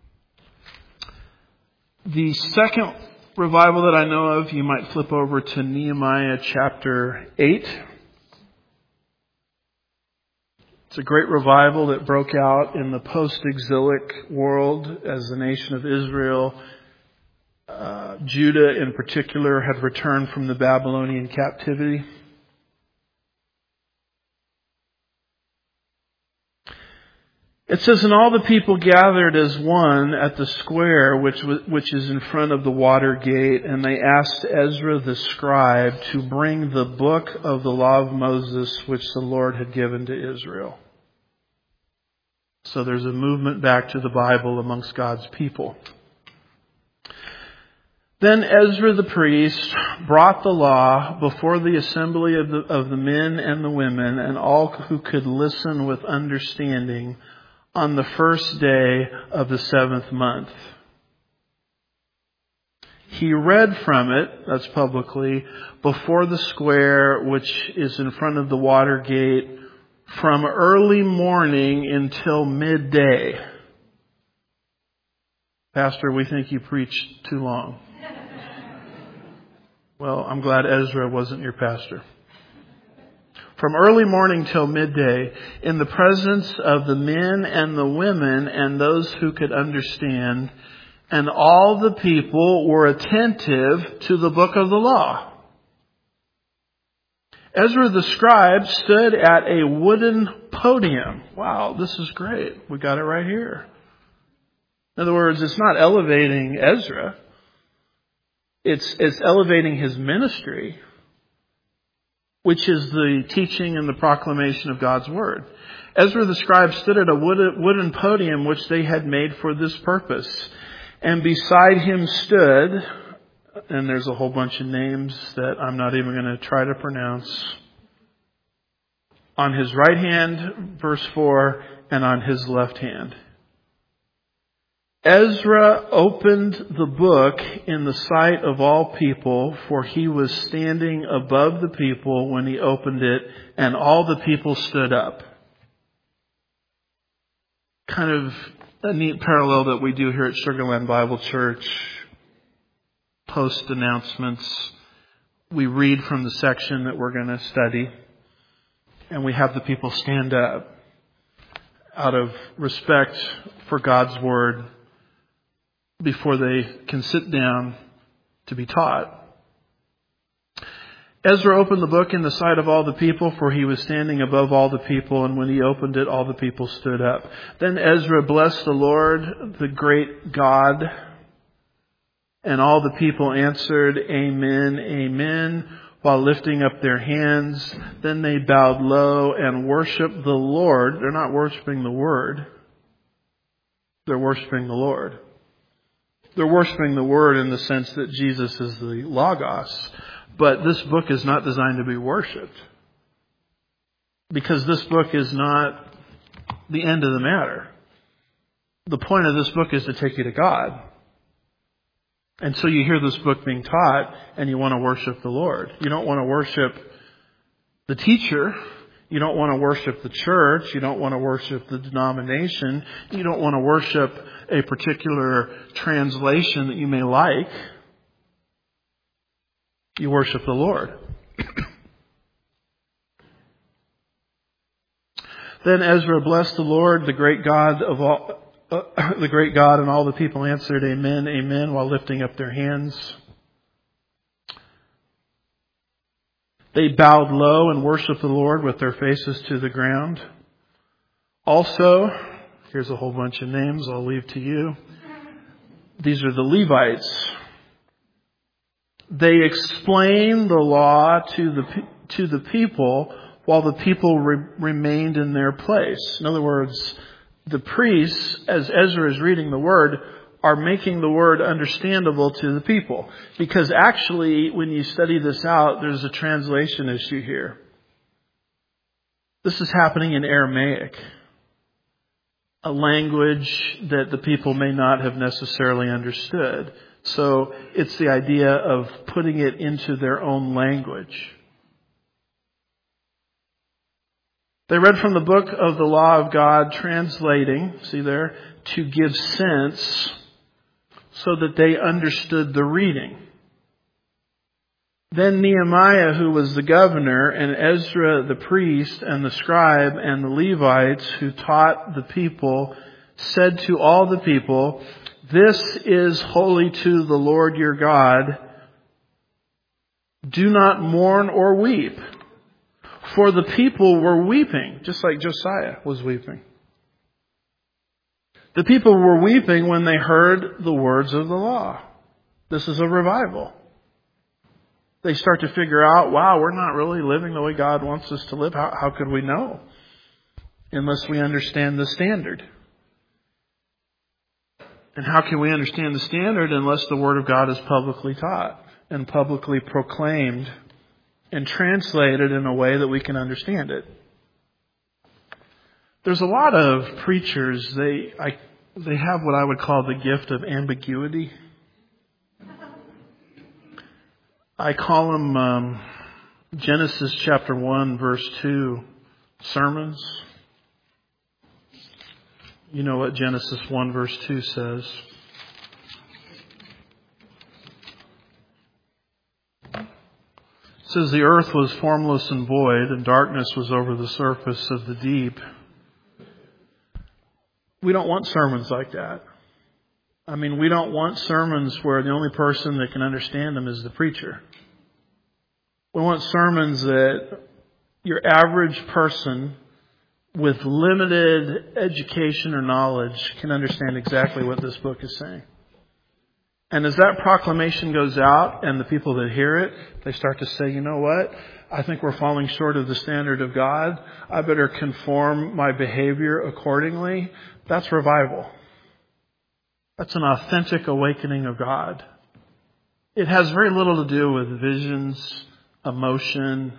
The second revival that I know of, you might flip over to Nehemiah chapter eight. It's a great revival that broke out in the post-exilic world as the nation of Israel, uh, Judah in particular, had returned from the Babylonian captivity. It says, and all the people gathered as one at the square which which is in front of the water gate, and they asked Ezra the scribe to bring the book of the law of Moses which the Lord had given to Israel. So there's a movement back to the Bible amongst God's people. Then Ezra the priest brought the law before the assembly of the, of the men and the women and all who could listen with understanding on the first day of the seventh month. He read from it, that's publicly, before the square which is in front of the water gate from early morning until midday. Pastor, we think you preached too long. Well, I'm glad Ezra wasn't your pastor. From early morning till midday, in the presence of the men and the women and those who could understand, and all the people were attentive to the book of the law. Ezra the scribe stood at a wooden podium. Wow, this is great. We got it right here. In other words, it's not elevating Ezra. It's, it's elevating his ministry, which is the teaching and the proclamation of God's Word. Ezra the scribe stood at a wooden podium which they had made for this purpose. And beside him stood, and there's a whole bunch of names that I'm not even going to try to pronounce, on his right hand, verse four, and on his left hand. Ezra opened the book in the sight of all people, for he was standing above the people when he opened it, and all the people stood up. Kind of a neat parallel that we do here at Sugarland Bible Church. Post announcements, we read from the section that we're going to study, and we have the people stand up out of respect for God's Word before they can sit down to be taught. Ezra opened the book in the sight of all the people, for he was standing above all the people, and when he opened it, all the people stood up. Then Ezra blessed the Lord, the great God, and all the people answered, Amen, Amen, while lifting up their hands. Then they bowed low and worshiped the Lord. They're not worshiping the Word. They're worshiping the Lord. They're worshiping the Word in the sense that Jesus is the Logos. But this book is not designed to be worshipped. Because this book is not the end of the matter. The point of this book is to take you to God. And so you hear this book being taught and you want to worship the Lord. You don't want to worship the teacher. You don't want to worship the church. You don't want to worship the denomination. You don't want to worship a particular translation that you may like. You worship the Lord. Then Ezra blessed the Lord, the great God of all, uh, the great God, and all the people answered, Amen, Amen, while lifting up their hands. They bowed low and worshiped the Lord with their faces to the ground. Also, here's a whole bunch of names I'll leave to you. These are the Levites. They explained the law to the to the people while the people re- remained in their place. In other words, the priests, as Ezra is reading the word, are making the word understandable to the people. Because actually, when you study this out, there's a translation issue here. This is happening in Aramaic, a language that the people may not have necessarily understood. So it's the idea of putting it into their own language. They read from the book of the law of God, translating, see there, to give sense so that they understood the reading. Then Nehemiah, who was the governor, and Ezra the priest, and the scribe, and the Levites who taught the people, said to all the people, "This is holy to the Lord your God. Do not mourn or weep." For the people were weeping, just like Josiah was weeping. The people were weeping when they heard the words of the law. This is a revival. They start to figure out, wow, we're not really living the way God wants us to live. How, how could we know? Unless we understand the standard. And how can we understand the standard unless the Word of God is publicly taught and publicly proclaimed and translated in a way that we can understand it? There's a lot of preachers, they I, they have what I would call the gift of ambiguity. I call them um, Genesis chapter one, verse two sermons. You know what Genesis one, verse two says. It says, "The earth was formless and void, and darkness was over the surface of the deep." We don't want sermons like that. I mean, we don't want sermons where the only person that can understand them is the preacher. We want sermons that your average person with limited education or knowledge can understand exactly what this book is saying. And as that proclamation goes out and the people that hear it, they start to say, you know what? I think we're falling short of the standard of God. I better conform my behavior accordingly. That's revival. That's an authentic awakening of God. It has very little to do with visions, emotion,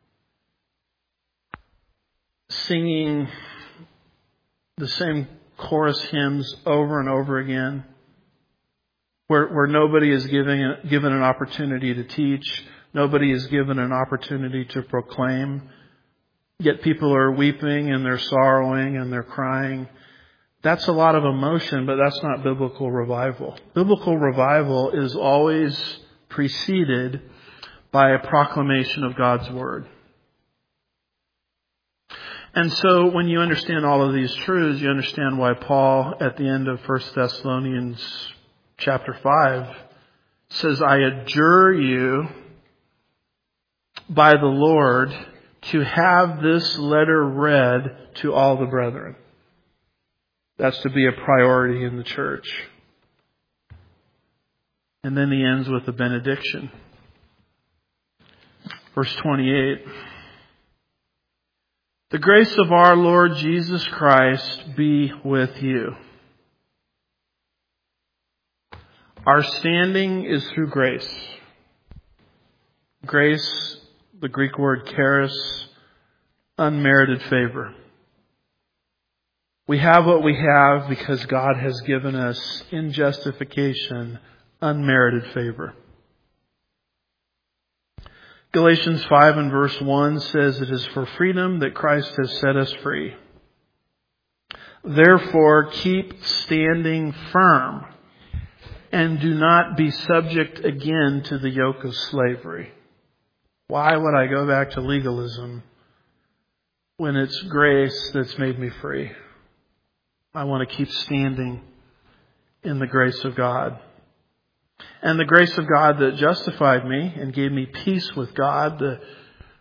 singing the same chorus hymns over and over again, where, where nobody is giving, given an opportunity to teach, nobody is given an opportunity to proclaim, yet people are weeping and they're sorrowing and they're crying. That's a lot of emotion, but that's not biblical revival. Biblical revival is always preceded by a proclamation of God's Word. And so when you understand all of these truths, you understand why Paul, at the end of First Thessalonians chapter five, says, "I adjure you by the Lord to have this letter read to all the brethren." That's to be a priority in the church. And then he ends with a benediction. Verse twenty-eight. "The grace of our Lord Jesus Christ be with you." Our standing is through grace. Grace, the Greek word charis, unmerited favor. We have what we have because God has given us, in justification, unmerited favor. Galatians five and verse one says, "It is for freedom that Christ has set us free. Therefore, keep standing firm and do not be subject again to the yoke of slavery." Why would I go back to legalism when it's grace that's made me free? I want to keep standing in the grace of God. And the grace of God that justified me and gave me peace with God, the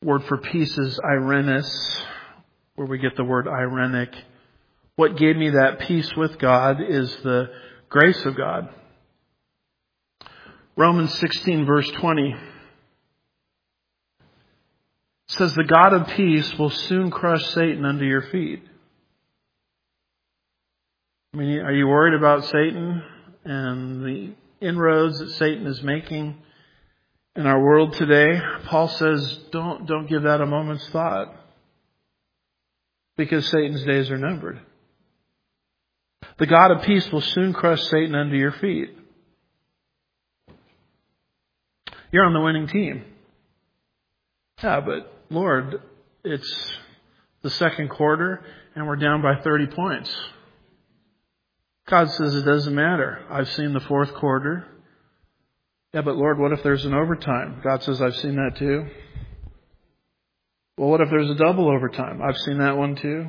word for peace is irenes, where we get the word irenic. What gave me that peace with God is the grace of God. Romans sixteen verse twenty says, the God of peace will soon crush Satan under your feet. I mean, are you worried about Satan and the inroads that Satan is making in our world today? Paul says, don't, don't give that a moment's thought, because Satan's days are numbered. The God of peace will soon crush Satan under your feet. You're on the winning team. Yeah, but Lord, it's the second quarter and we're down by thirty points. God says it doesn't matter. I've seen the fourth quarter. Yeah, but Lord, what if there's an overtime? God says, I've seen that too. Well, what if there's a double overtime? I've seen that one too.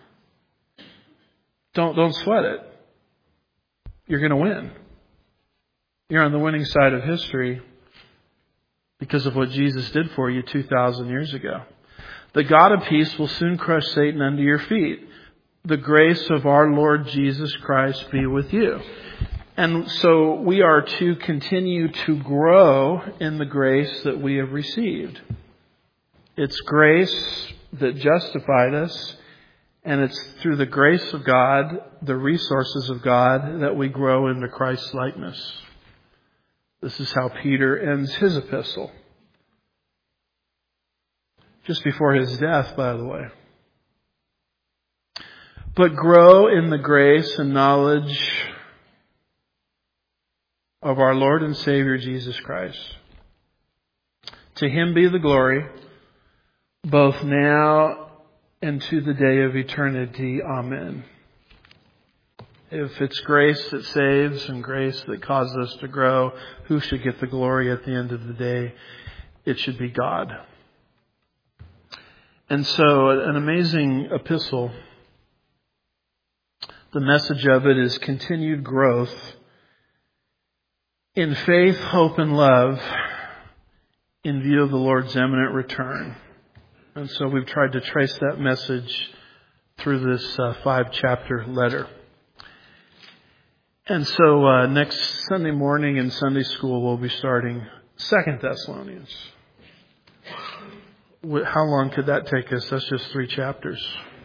Don't, don't sweat it. You're going to win. You're on the winning side of history because of what Jesus did for you two thousand years ago. The God of peace will soon crush Satan under your feet. The grace of our Lord Jesus Christ be with you. And so we are to continue to grow in the grace that we have received. It's grace that justified us, and it's through the grace of God, the resources of God, that we grow into Christ's likeness. This is how Peter ends his epistle. Just before his death, by the way. But grow in the grace and knowledge of our Lord and Savior Jesus Christ. To Him be the glory, both now and to the day of eternity. Amen. If it's grace that saves and grace that causes us to grow, who should get the glory at the end of the day? It should be God. And so, an amazing epistle. The message of it is continued growth in faith, hope, and love in view of the Lord's imminent return. And so we've tried to trace that message through this uh, five-chapter letter. And so uh, next Sunday morning in Sunday school, we'll be starting Second Thessalonians. How long could that take us? That's just three chapters.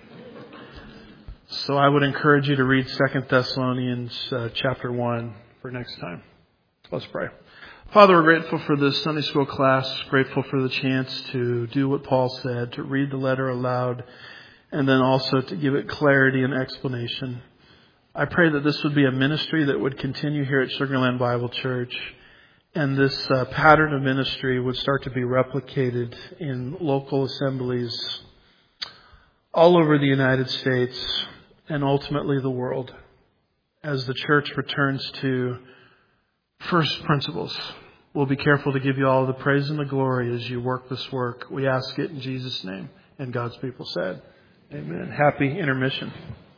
So I would encourage you to read Second Thessalonians uh, chapter one for next time. Let's pray. Father, we're grateful for this Sunday school class, grateful for the chance to do what Paul said, to read the letter aloud, and then also to give it clarity and explanation. I pray that this would be a ministry that would continue here at Sugar Land Bible Church, and this uh, pattern of ministry would start to be replicated in local assemblies all over the United States and ultimately the world as the church returns to first principles. We'll be careful to give you all the praise and the glory as you work this work. We ask it in Jesus' name. And God's people said, amen. Happy intermission.